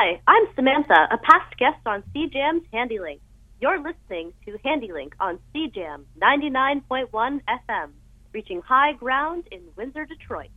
Hi, I'm Samantha, a past guest on CJAM's HandyLink. You're listening to HandyLink on CJAM 99.1 FM, reaching high ground in Windsor, Detroit.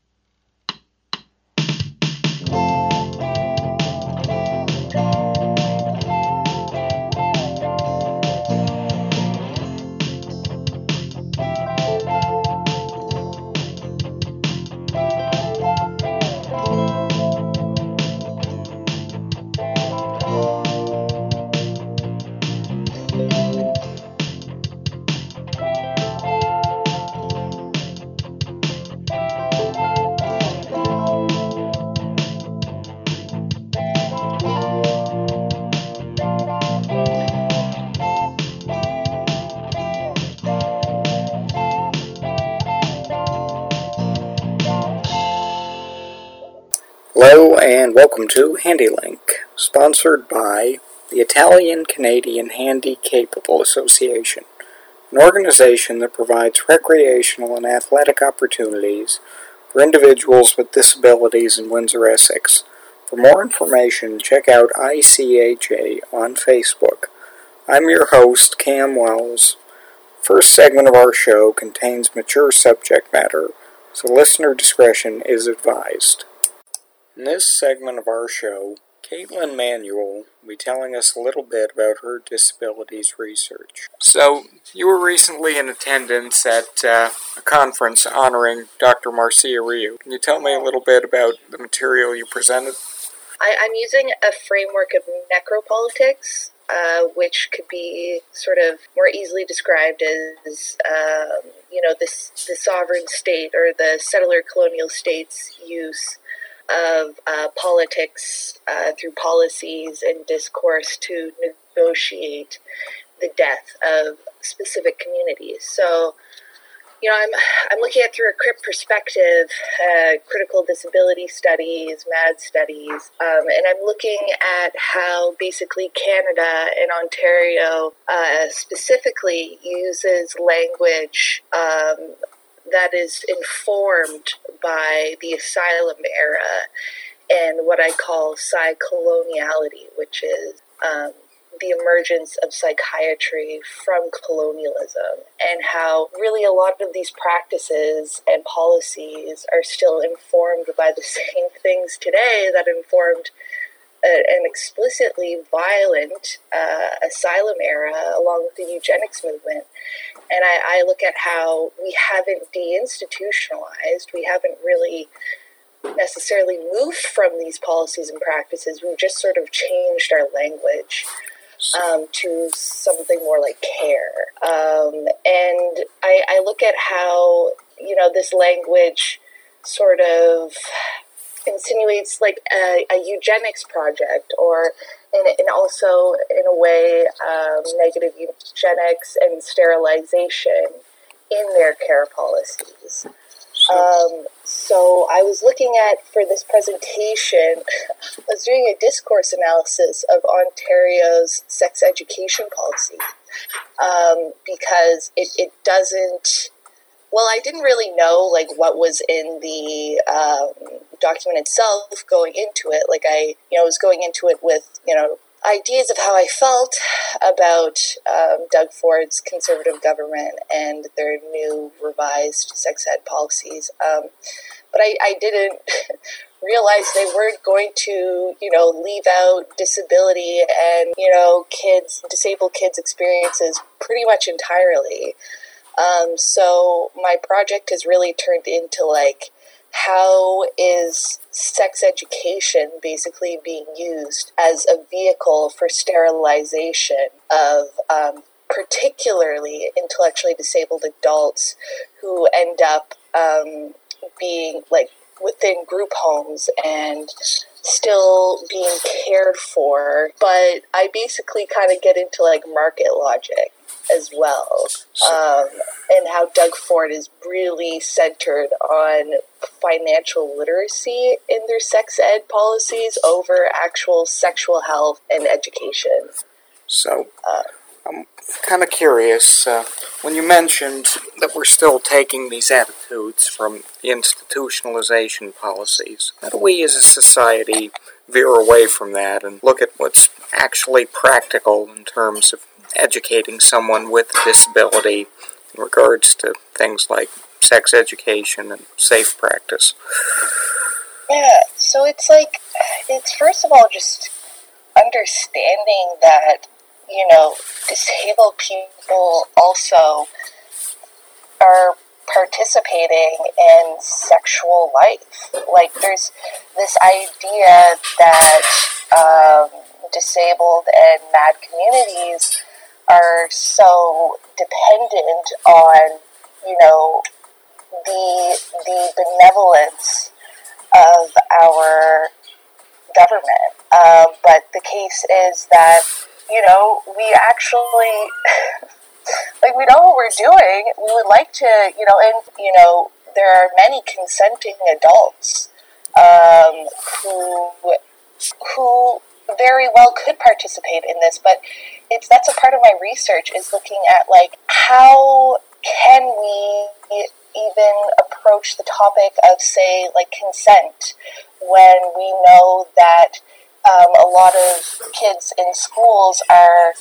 Hello and welcome to HandyLink, sponsored by the Italian-Canadian Handy-Capable Association, an organization that provides recreational and athletic opportunities for individuals with disabilities in Windsor, Essex. For more information, check out ICHA on Facebook. I'm your host, Cam Wells. First segment of our show contains mature subject matter, so listener discretion is advised. In this segment of our show, Caitlin Manuel will be telling us a little bit about her disabilities research. So, you were recently in attendance at a conference honoring Dr. Marcia Ryu. Can you tell me a little bit about the material you presented? I'm using a framework of necropolitics, which could be sort of more easily described as, the sovereign state or the settler colonial state's use of politics through policies and discourse to negotiate the death of specific communities. So, I'm looking at through a CRIP perspective, critical disability studies, MAD studies, and I'm looking at how basically Canada and Ontario specifically uses language that is informed by the asylum era and what I call psy-coloniality, which is the emergence of psychiatry from colonialism, and how really a lot of these practices and policies are still informed by the same things today that informed an explicitly violent asylum era along with the eugenics movement. And I look at how we haven't deinstitutionalized, we haven't really necessarily moved from these policies and practices, we've just sort of changed our language to something more like care. And I look at how, this language sort of insinuates like a eugenics project, or and also in a way negative eugenics and sterilization in their care policies. So I was looking at, for this presentation, I was doing a discourse analysis of Ontario's sex education policy, because it doesn't, well, I didn't really know like what was in the document itself going into it. Like I was going into it with, ideas of how I felt about Doug Ford's Conservative government and their new revised sex ed policies. But I didn't realize they weren't going to, leave out disability and, disabled kids' experiences pretty much entirely. So my project has really turned into like, how is sex education basically being used as a vehicle for sterilization of particularly intellectually disabled adults who end up being like within group homes and still being cared for. But I basically kind of get into like market logic as well, and how Doug Ford is really centered on financial literacy in their sex ed policies over actual sexual health and education. So, I'm kind of curious, when you mentioned that we're still taking these attitudes from the institutionalization policies, how do we as a society veer away from that and look at what's actually practical in terms of educating someone with a disability in regards to things like sex education and safe practice. Yeah, so it's first of all just understanding that, disabled people also are participating in sexual life. Like, there's this idea that disabled and mad communities are so dependent on, the benevolence of our government. But the case is that, we actually, we know what we're doing. We would like to, there are many consenting adults who very well could participate in this, but that's a part of my research, is looking at, how can we even approach the topic of, say, consent, when we know that a lot of kids in schools are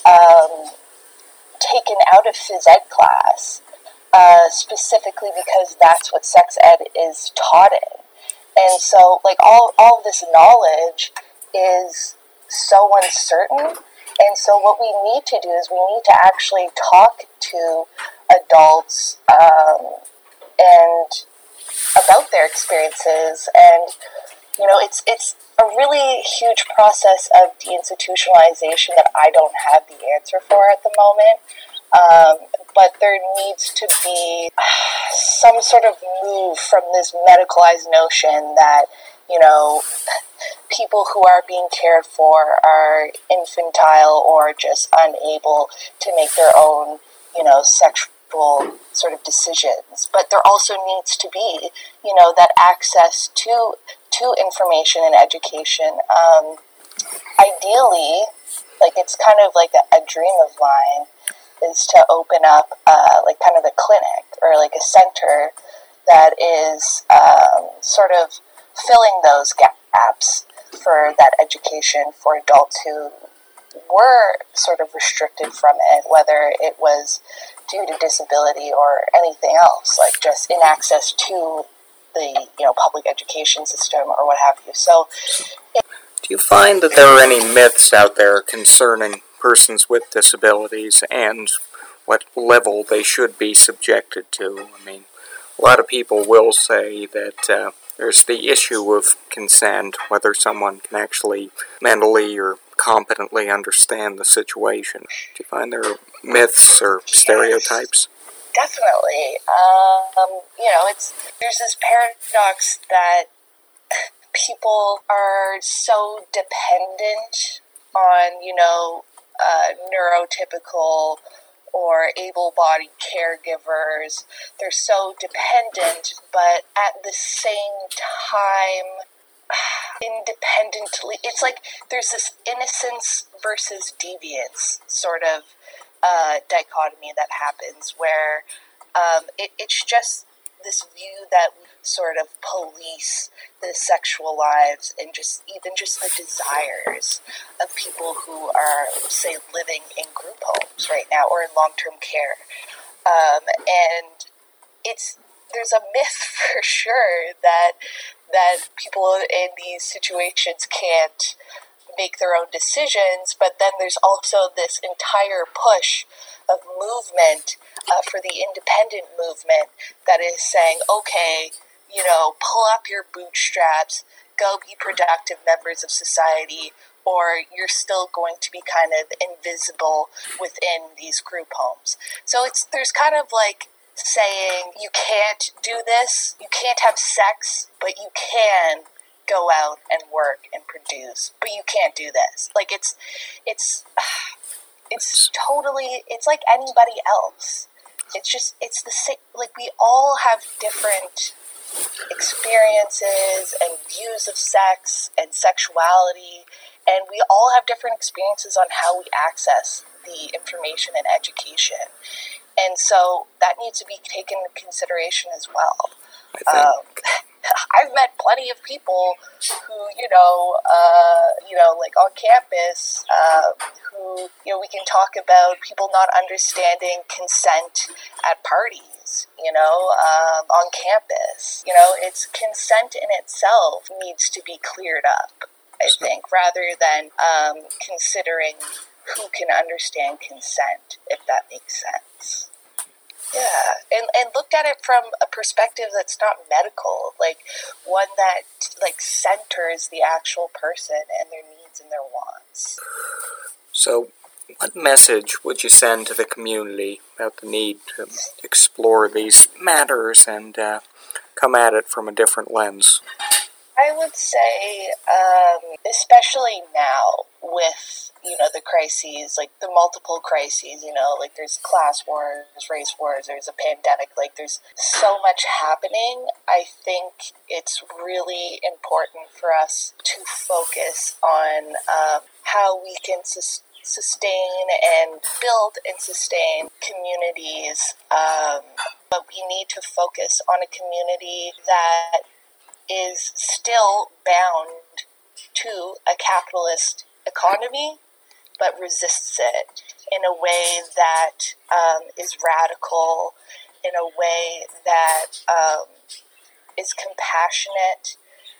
taken out of phys ed class, specifically because that's what sex ed is taught in. And so, all of this knowledge is so uncertain. And so what we need to do is we need to actually talk to adults and about their experiences. And, it's a really huge process of deinstitutionalization that I don't have the answer for at the moment. But there needs to be some sort of move from this medicalized notion that, people who are being cared for are infantile or just unable to make their own, sexual sort of decisions. But there also needs to be, that access to information and education. Ideally, it's kind of like a dream of mine, is to open up kind of a clinic or a center that is sort of filling those gaps for that education for adults who were sort of restricted from it, whether it was due to disability or anything else, just in access to the public education system or what have you. So, do you find that there are any myths out there concerning persons with disabilities and what level they should be subjected to? I mean, a lot of people will say that there's the issue of consent, whether someone can actually mentally or competently understand the situation. Do you find there are myths or stereotypes? Definitely. There's this paradox that people are so dependent on, neurotypical or able-bodied caregivers. They're so dependent, but at the same time, independently, it's there's this innocence versus deviance sort of dichotomy that happens, where it's just this view that we sort of police the sexual lives and just the desires of people who are, say, living in group homes right now or in long-term care. And there's a myth for sure that people in these situations can't make their own decisions, but then there's also this entire push of movement for the independent movement that is saying, okay, pull up your bootstraps, go be productive members of society, or you're still going to be kind of invisible within these group homes. So there's kind of saying, you can't do this, you can't have sex, but you can go out and work and produce, but you can't do this. It's totally, it's like anybody else. It's the same, we all have different experiences and views of sex and sexuality, and we all have different experiences on how we access the information and education. And so that needs to be taken into consideration as well. I think I've met plenty of people who, like on campus, who, we can talk about people not understanding consent at parties, on campus. It's consent in itself needs to be cleared up, I think, rather than considering who can understand consent, if that makes sense. Yeah, and looked at it from a perspective that's not medical, like one that centers the actual person and their needs and their wants. So, what message would you send to the community about the need to explore these matters and come at it from a different lens? I would say, especially now with, the crises, like the multiple crises, like there's class wars, race wars, there's a pandemic, like there's so much happening. I think it's really important for us to focus on how we can sustain and build and sustain communities, but we need to focus on a community that is still bound to a capitalist economy, but resists it in a way that is radical, in a way that is compassionate,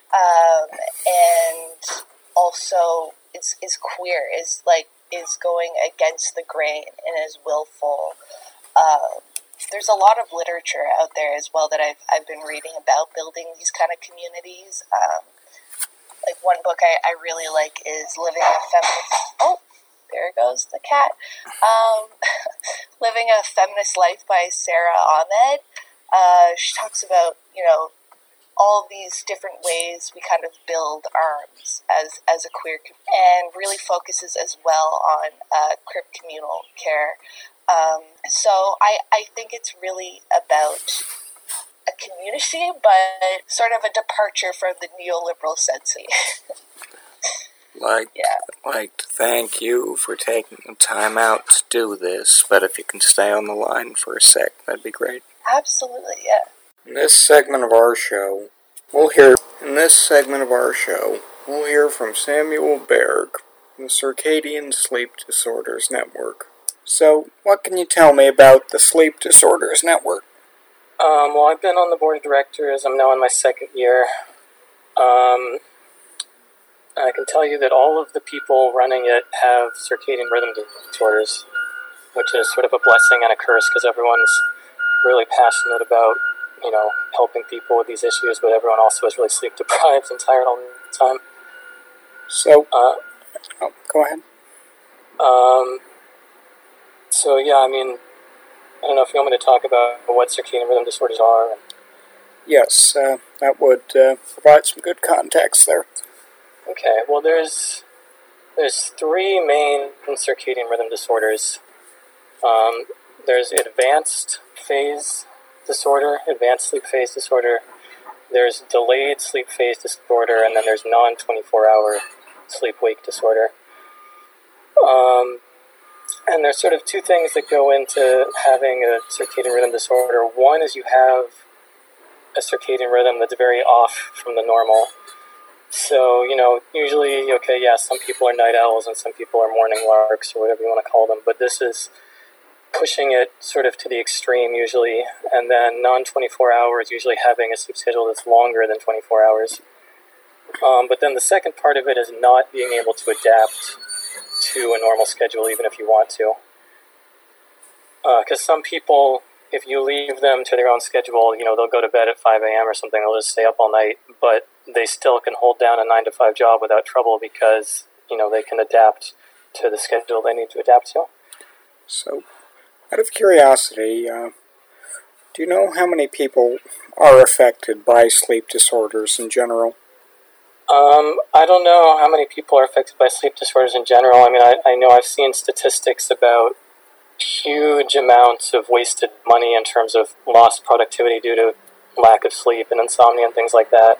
and also is queer, is going against the grain and is willful. There's a lot of literature out there as well that I've been reading about building these kind of communities. Like one book I really like is Living a Feminist... Oh, there goes the cat. Living a Feminist Life by Sarah Ahmed. She talks about, all of these different ways we kind of build arms as a queer community, and really focuses as well on crip communal care. So I think it's really about a community, but sort of a departure from the neoliberal sense. Like to thank you for taking the time out to do this, but if you can stay on the line for a sec, that'd be great. Absolutely, yeah. In this segment of our show, we'll hear from Samuel Berg from the Circadian Sleep Disorders Network. So, what can you tell me about the Sleep Disorders Network? Well, I've been on the board of directors. I'm now in my second year. I can tell you that all of the people running it have circadian rhythm disorders, which is sort of a blessing and a curse because everyone's really passionate about, helping people with these issues, but everyone also is really sleep deprived and tired all the time. So, go ahead. So, yeah, I don't know if you want me to talk about what circadian rhythm disorders are. Yes, that would provide some good context there. Okay, well, there's three main circadian rhythm disorders. There's advanced sleep phase disorder. There's delayed sleep phase disorder, and then there's non-24-hour sleep-wake disorder. And there's sort of two things that go into having a circadian rhythm disorder. One is you have a circadian rhythm that's very off from the normal. So, usually, some people are night owls and some people are morning larks or whatever you want to call them, but this is pushing it sort of to the extreme usually, and then non-24 hours usually having a sleep schedule that's longer than 24 hours. But then the second part of it is not being able to adapt to a normal schedule even if you want to. Because some people, if you leave them to their own schedule, they'll go to bed at 5 a.m. or something, they'll just stay up all night, but they still can hold down a 9-to-5 job without trouble because, they can adapt to the schedule they need to adapt to. So, out of curiosity, do you know how many people are affected by sleep disorders in general? I don't know how many people are affected by sleep disorders in general. I know I've seen statistics about huge amounts of wasted money in terms of lost productivity due to lack of sleep and insomnia and things like that.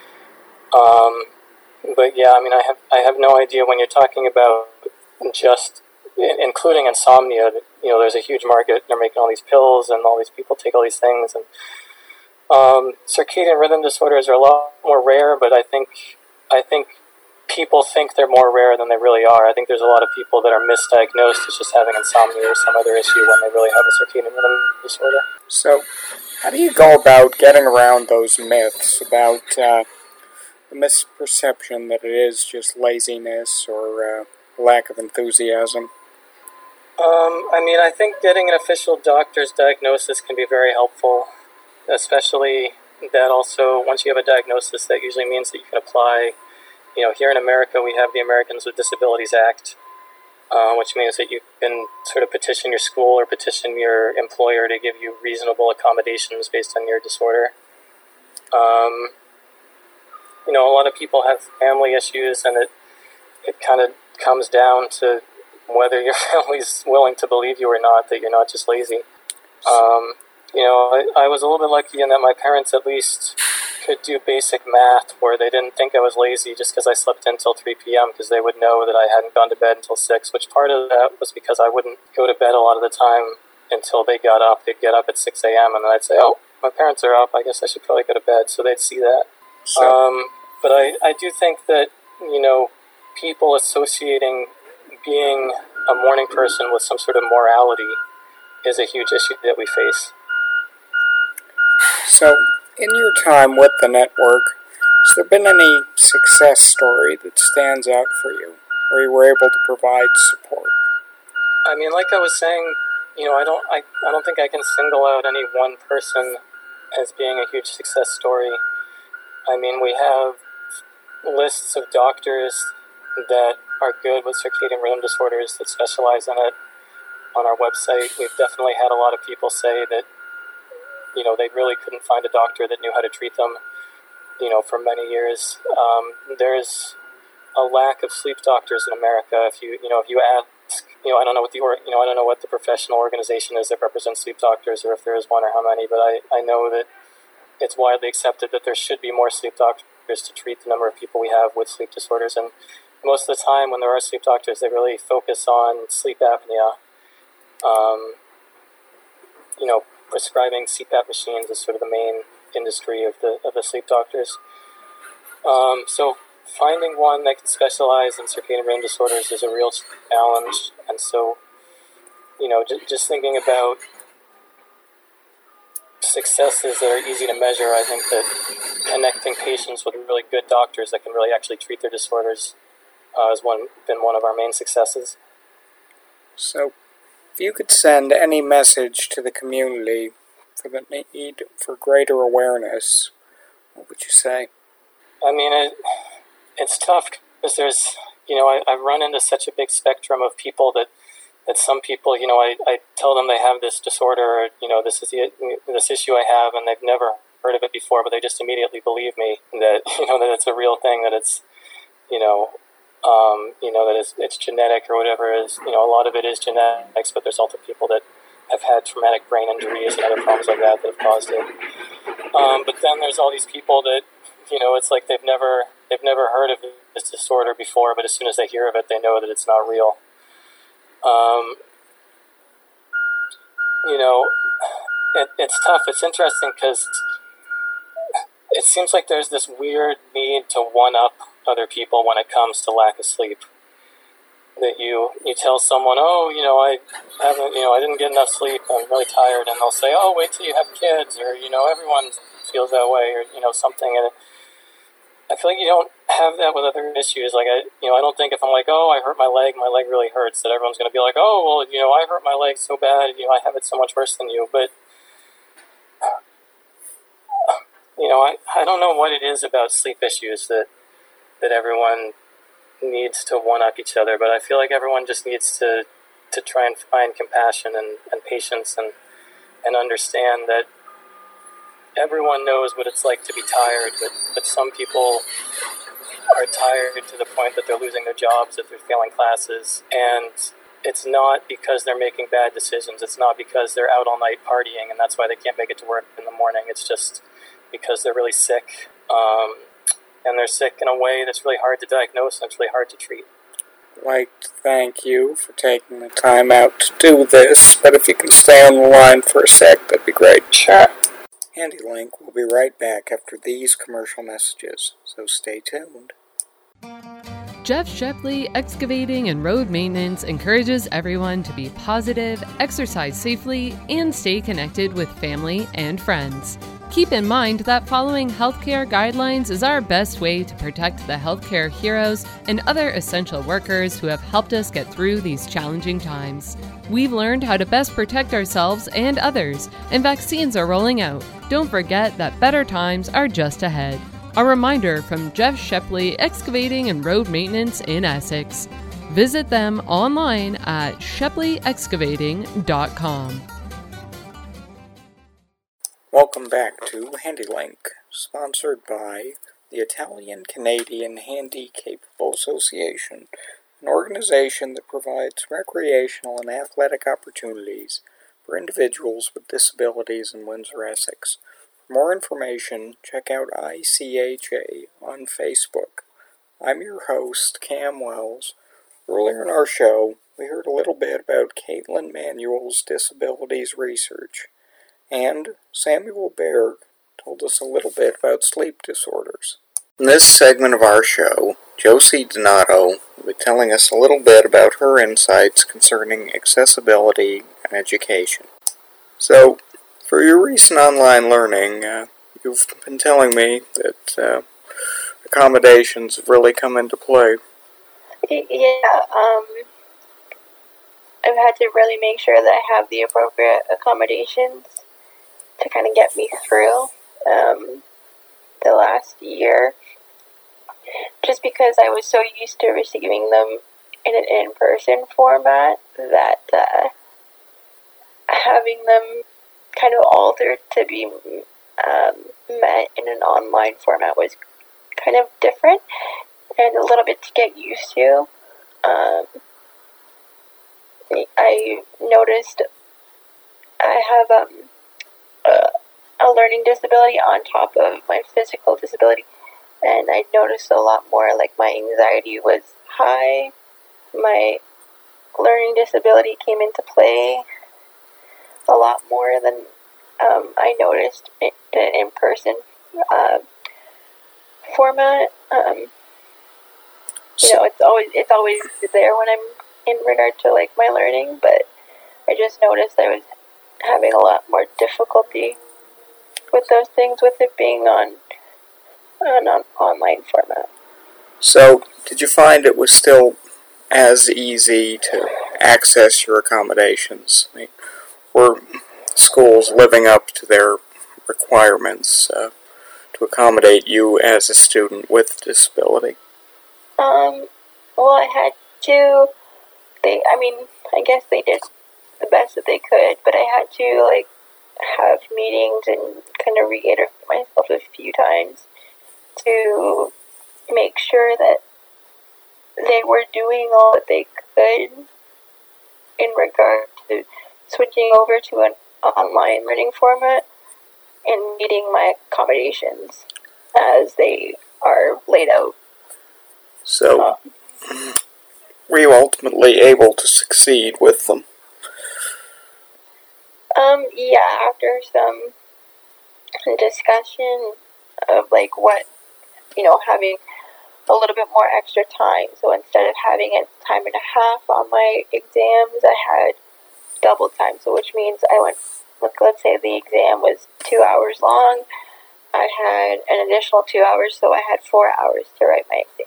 But yeah, I have no idea when you're talking about just including insomnia. There's a huge market. They're making all these pills, and all these people take all these things, and Circadian rhythm disorders are a lot more rare, but I think people think they're more rare than they really are. I think there's a lot of people that are misdiagnosed as just having insomnia or some other issue when they really have a circadian rhythm disorder. So, how do you go about getting around those myths about the misperception that it is just laziness or lack of enthusiasm? I think getting an official doctor's diagnosis can be very helpful, especially that also, once you have a diagnosis, that usually means that you can apply. Here in America, we have the Americans with Disabilities Act, which means that you can sort of petition your school or petition your employer to give you reasonable accommodations based on your disorder. A lot of people have family issues, and it kind of comes down to whether your family's willing to believe you or not, that you're not just lazy. I was a little bit lucky in that my parents at least could do basic math where they didn't think I was lazy just because I slept in till 3 p.m. because they would know that I hadn't gone to bed until 6, which part of that was because I wouldn't go to bed a lot of the time until they got up. They'd get up at 6 a.m. and then I'd say, oh, my parents are up, I guess I should probably go to bed, so they'd see that. But I do think that, people associating being a morning person with some sort of morality is a huge issue that we face. So, in your time with the network, has there been any success story that stands out for you, where you were able to provide support? Like I was saying, I don't think I can single out any one person as being a huge success story. We have lists of doctors that are good with circadian rhythm disorders that specialize in it on our website. We've definitely had a lot of people say that, they really couldn't find a doctor that knew how to treat them, for many years. There's a lack of sleep doctors in America. If you ask, I don't know what the professional organization is that represents sleep doctors, or if there is one or how many, but I know that it's widely accepted that there should be more sleep doctors to treat the number of people we have with sleep disorders. And most of the time when there are sleep doctors, they really focus on sleep apnea. Prescribing CPAP machines is sort of the main industry of the sleep doctors. So finding one that can specialize in circadian rhythm disorders is a real challenge. And so, just thinking about successes that are easy to measure, I think that connecting patients with really good doctors that can really actually treat their disorders has been one of our main successes. So, if you could send any message to the community for the need for greater awareness, what would you say? It's tough because there's, I've run into such a big spectrum of people that some people, I tell them they have this disorder, or, this is this issue I have, and they've never heard of it before, but they just immediately believe me that, that it's a real thing, that it's, that it's genetic or whatever it is. A lot of it is genetics, but there's also people that have had traumatic brain injuries and other problems like that have caused it. But then there's all these people that, it's like they've never heard of this disorder before, but as soon as they hear of it, they know that it's not real. It's tough. It's interesting because it seems like there's this weird need to one-up other people when it comes to lack of sleep. That you tell someone, I didn't get enough sleep, I'm really tired, and they'll say, oh, wait till you have kids, or, everyone feels that way, or, something. And I feel like you don't have that with other issues. Like, I don't think if I'm like, oh, I hurt my leg really hurts, that everyone's going to be like, oh, well, I hurt my leg so bad, I have it so much worse than you. But, I don't know what it is about sleep issues that everyone needs to one-up each other, but I feel like everyone just needs to try and find compassion and patience and understand that everyone knows what it's like to be tired, but some people are tired to the point that they're losing their jobs, that they're failing classes, and it's not because they're making bad decisions. It's not because they're out all night partying and that's why they can't make it to work in the morning. It's just because they're really sick, and they're sick in a way that's really hard to diagnose and it's really hard to treat. I'd like to thank you for taking the time out to do this, but if you can stay on the line for a sec, that'd be great. Sure. HandyLink will be right back after these commercial messages, so stay tuned. Jeff Shepley Excavating and Road Maintenance encourages everyone to be positive, exercise safely, and stay connected with family and friends. Keep in mind that following healthcare guidelines is our best way to protect the healthcare heroes and other essential workers who have helped us get through these challenging times. We've learned how to best protect ourselves and others, and vaccines are rolling out. Don't forget that better times are just ahead. A reminder from Jeff Shepley Excavating and Road Maintenance in Essex. Visit them online at shepleyexcavating.com. Welcome back to HandyLink, sponsored by the Italian-Canadian Handi-Capable Association, an organization that provides recreational and athletic opportunities for individuals with disabilities in Windsor, Essex. For more information, check out ICHA on Facebook. I'm your host, Cam Wells. Earlier in our show, we heard a little bit about Caitlin Manuel's disabilities research, and Samuel Berg told us a little bit about sleep disorders. In this segment of our show, Josie Donato will be telling us a little bit about her insights concerning accessibility and education. So, for your recent online learning, you've been telling me that accommodations have really come into play. Yeah, I've had to really make sure that I have the appropriate accommodations to kind of get me through the last year, just because I was so used to receiving them in an in-person format that having them kind of altered to be met in an online format was kind of different and a little bit to get used to. I noticed I have a learning disability on top of my physical disability, and I noticed a lot more like my anxiety was high. My learning disability came into play a lot more than I noticed in an in-person format. It's always there when I'm in regard to like my learning, but I just noticed I was having a lot more difficulty with those things, with it being on an online format. So, did you find it was still as easy to access your accommodations? I mean, were schools living up to their requirements to accommodate you as a student with a disability? Well, I had to. I guess they did the best that they could, but I had to like have meetings and kind of reiterate myself a few times to make sure that they were doing all that they could in regard to switching over to an online learning format and meeting my accommodations as they are laid out. So, were you ultimately able to succeed with them? Yeah, after some discussion of like what, having a little bit more extra time. So instead of having a time and a half on my exams, I had double time. So which means I went, let's say the exam was 2 hours long. I had an additional 2 hours, so I had 4 hours to write my exams.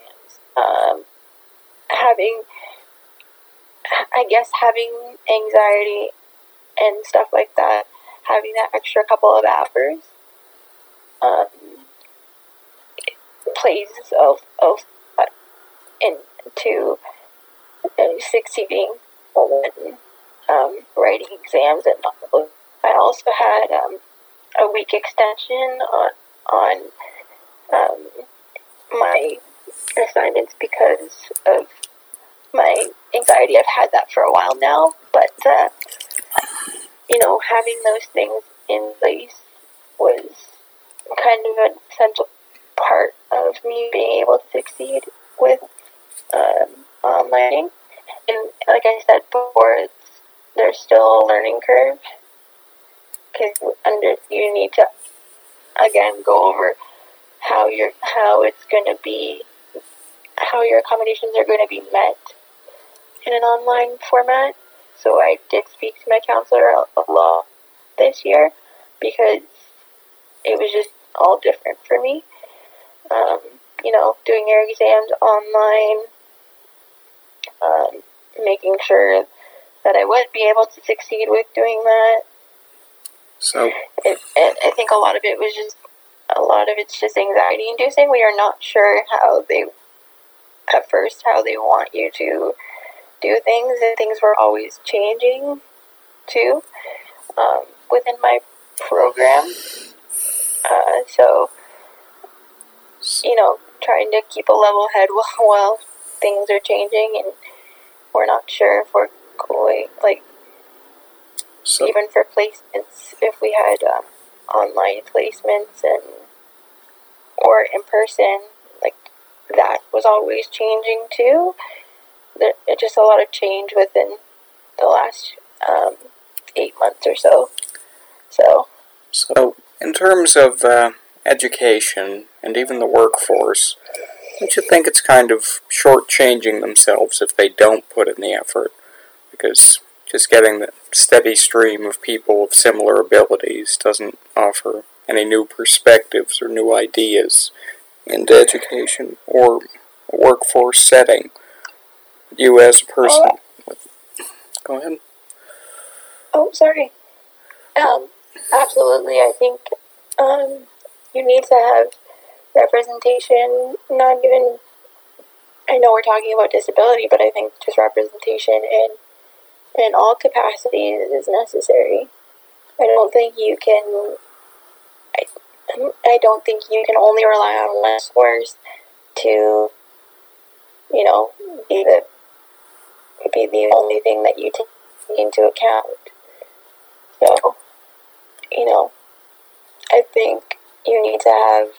Having anxiety and stuff like that, having that extra couple of hours plays a lot into succeeding when writing exams. And I also had a week extension on my assignments because of my anxiety. I've had that for a while now, but having those things in place was kind of an essential part of me being able to succeed with learning. And like I said before, there's still a learning curve because you need to again go over how it's going to be, how your accommodations are going to be met in an online format. So I did speak to my counselor a lot this year because it was just all different for me. Doing your exams online, making sure that I would be able to succeed with doing that. So, and I think a lot of it's just anxiety inducing. We are not sure how they want you to do things, and things were always changing too within my program. So trying to keep a level head while things are changing, and we're not sure if we're going, even for placements, if we had online placements or in person, that was always changing too. There's just a lot of change within the last 8 months or so. So in terms of education and even the workforce, don't you think it's kind of shortchanging themselves if they don't put in the effort? Because just getting the steady stream of people of similar abilities doesn't offer any new perspectives or new ideas into education or a workforce setting. You as a person... Go ahead. Oh, sorry. Absolutely, I think you need to have representation, not even... I know we're talking about disability, but I think just representation in all capacities is necessary. I don't think you can only rely on one source to, be the only thing that you take into account. So, I think you need to have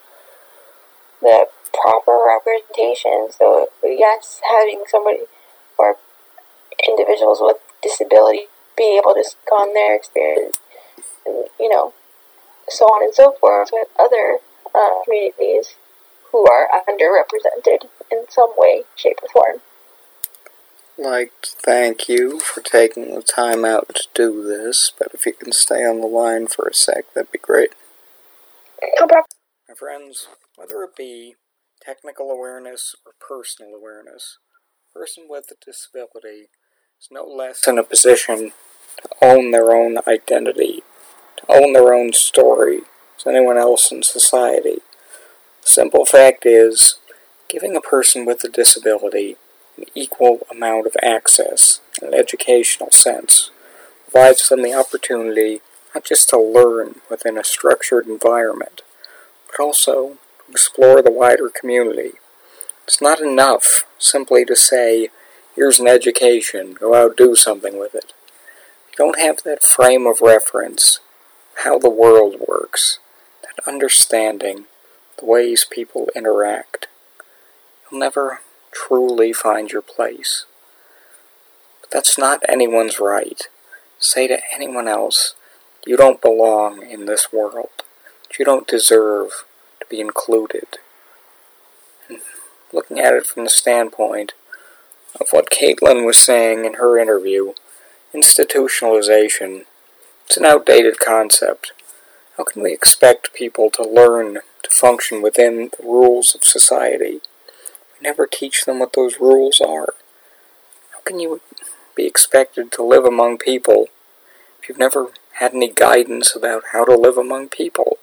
the proper representation. So, yes, having somebody or individuals with disability be able to speak on their experience, and, so on and so forth with other communities who are underrepresented in some way, shape, or form. I'd like to thank you for taking the time out to do this, but if you can stay on the line for a sec, that'd be great. No problem. My friends, whether it be technical awareness or personal awareness, a person with a disability is no less in a position to own their own identity, to own their own story as anyone else in society. The simple fact is, giving a person with a disability an equal amount of access in an educational sense provides them the opportunity not just to learn within a structured environment, but also to explore the wider community. It's not enough simply to say, here's an education, go out, do something with it. If you don't have that frame of reference, how the world works, that understanding, the ways people interact, you'll never truly find your place. But that's not anyone's right. Say to anyone else, you don't belong in this world, that you don't deserve to be included. And looking at it from the standpoint of what Caitlin was saying in her interview, institutionalization, it's an outdated concept. How can we expect people to learn to function within the rules of society? We never teach them what those rules are. How can you be expected to live among people if you've never had any guidance about how to live among people?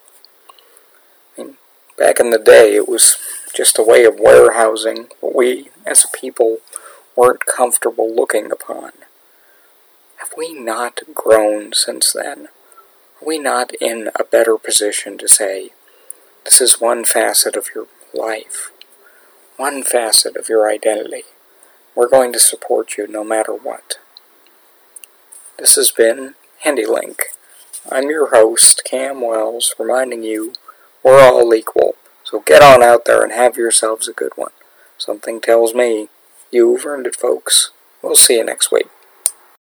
I mean, back in the day, it was just a way of warehousing what we, as a people, weren't comfortable looking upon. Have we not grown since then? Are we not in a better position to say, this is one facet of your life, one facet of your identity. We're going to support you no matter what. This has been HandyLink. I'm your host, Cam Wells, reminding you we're all equal. So get on out there and have yourselves a good one. Something tells me you've earned it, folks. We'll see you next week.